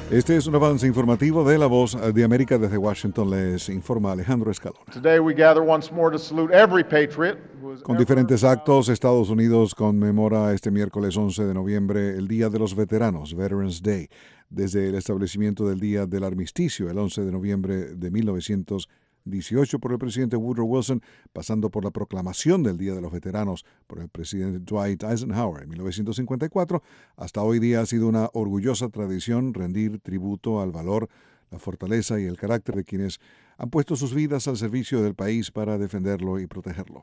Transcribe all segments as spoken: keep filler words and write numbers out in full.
Este es un avance informativo de La Voz de América. Desde Washington les informa Alejandro Escalona. Today we gather once more to salute every patriot who has Con ever diferentes vowed- actos, Estados Unidos conmemora este miércoles once de noviembre el Día de los Veteranos, Veterans Day, desde el establecimiento del Día del Armisticio, el once de noviembre de mil novecientos dieciocho por el presidente Woodrow Wilson, pasando por la proclamación del Día de los Veteranos por el presidente Dwight Eisenhower en mil novecientos cincuenta y cuatro, hasta hoy día ha sido una orgullosa tradición rendir tributo al valor, la fortaleza y el carácter de quienes han puesto sus vidas al servicio del país para defenderlo y protegerlo.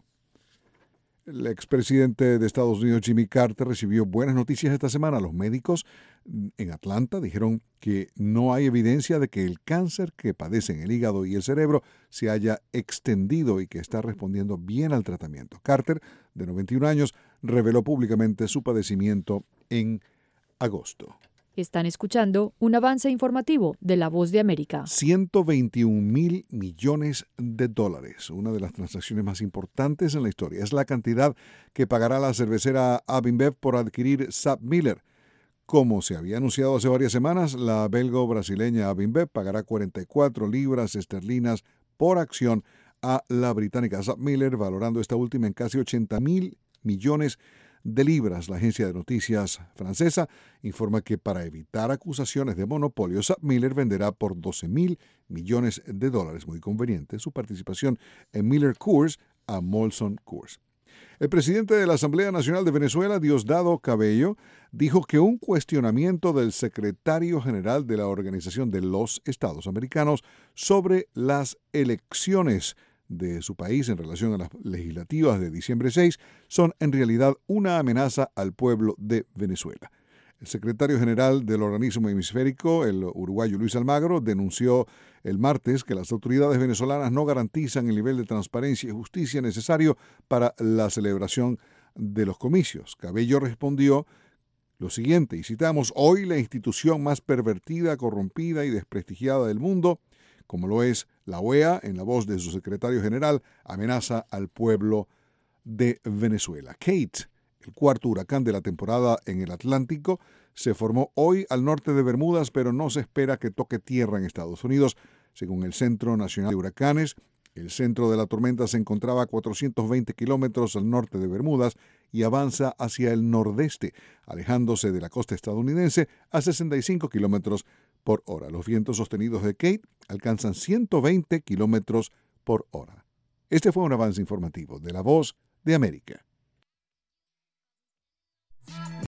El expresidente de Estados Unidos, Jimmy Carter, recibió buenas noticias esta semana. Los médicos en Atlanta dijeron que no hay evidencia de que el cáncer que padece en el hígado y el cerebro se haya extendido y que está respondiendo bien al tratamiento. Carter, de noventa y un años, reveló públicamente su padecimiento en agosto. Están escuchando un avance informativo de La Voz de América. ciento veintiún mil millones de dólares, una de las transacciones más importantes en la historia. Es la cantidad que pagará la cervecera AbInBev por adquirir SABMiller. Como se había anunciado hace varias semanas, la belgo-brasileña AbInBev pagará cuarenta y cuatro libras esterlinas por acción a la británica SABMiller, valorando esta última en casi ochenta mil millones de libras. La agencia de noticias francesa informa que para evitar acusaciones de monopolio, SABMiller venderá por doce mil millones de dólares, muy conveniente, su participación en Miller Coors a Molson Coors. El presidente de la Asamblea Nacional de Venezuela, Diosdado Cabello, dijo que un cuestionamiento del secretario general de la Organización de los Estados Americanos sobre las elecciones de su país en relación a las legislativas de diciembre seis son en realidad una amenaza al pueblo de Venezuela. El secretario general del organismo hemisférico, el uruguayo Luis Almagro, denunció el martes que las autoridades venezolanas no garantizan el nivel de transparencia y justicia necesario para la celebración de los comicios. Cabello respondió lo siguiente, y citamos: hoy la institución más pervertida, corrompida y desprestigiada del mundo, como lo es la O E A, en la voz de su secretario general, amenaza al pueblo de Venezuela. Kate, el cuarto huracán de la temporada en el Atlántico, se formó hoy al norte de Bermudas, pero no se espera que toque tierra en Estados Unidos. Según el Centro Nacional de Huracanes, el centro de la tormenta se encontraba a cuatrocientos veinte kilómetros al norte de Bermudas y avanza hacia el nordeste, alejándose de la costa estadounidense a sesenta y cinco kilómetros por hora. Los vientos sostenidos de Kate alcanzan ciento veinte kilómetros por hora. Este fue un avance informativo de La Voz de América.